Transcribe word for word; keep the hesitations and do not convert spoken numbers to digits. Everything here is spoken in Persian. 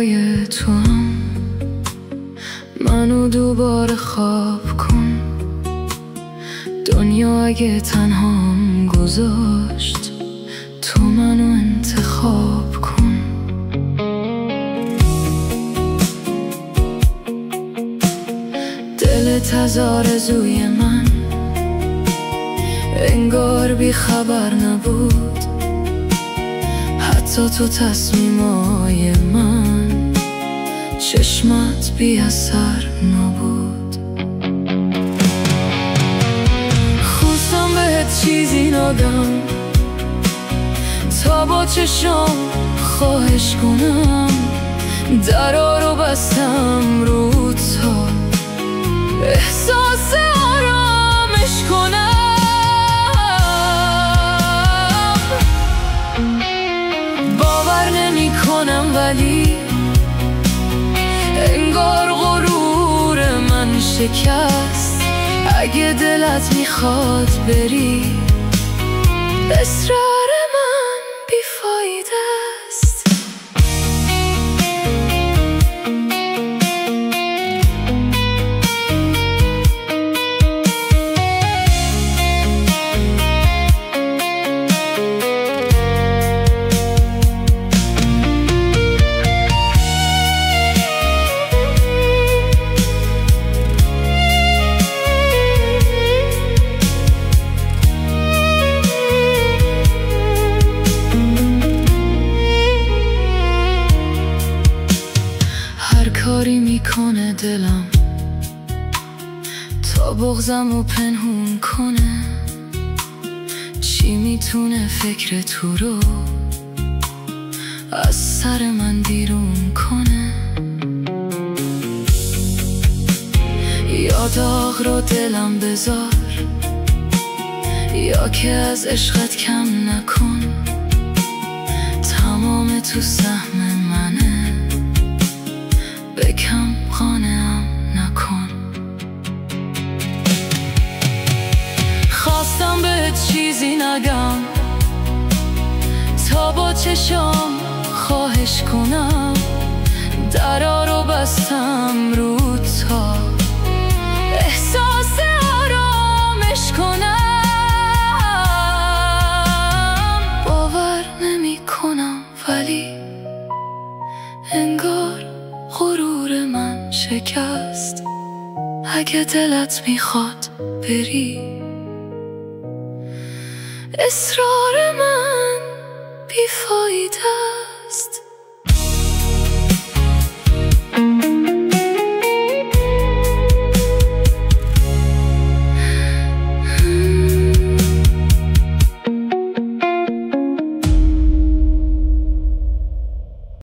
روی تو هم منو دوباره خواب کن. دنیا اگه تنهام گذاشت تو منو انتخاب کن. دلت از آرزوی من انگار بی خبر نبود، حتی تو تصمیمای من چشمت بی اثر نبود. خواستم بهت چیزی نگم تا با چشم خواهش کنم، درا رو بستم رو تا احساس آرامش کنم. باور نمی کنم ولی انگار غرور من شکست. اگه دلت میخواد بری اصرار من بیفایده است. کاری میکنه دلم تا بغضم رو پنهون کنه. چی میتونه فکر تو رو از سر من بیرون کنه؟ یا داغ رو دلم بذار یا که از عشقت کم نکن. تمام تو سهم منه، بکم قانعم نکن. خواستم بهت چیزی نگم تا با چشم خواهش کنم، درا رو بستم رو تا احساس آرامش کنم. باور نمی کنم ولی انگار غرور من شکست. اگه دلت میخواد بری اصرار من بیفایده.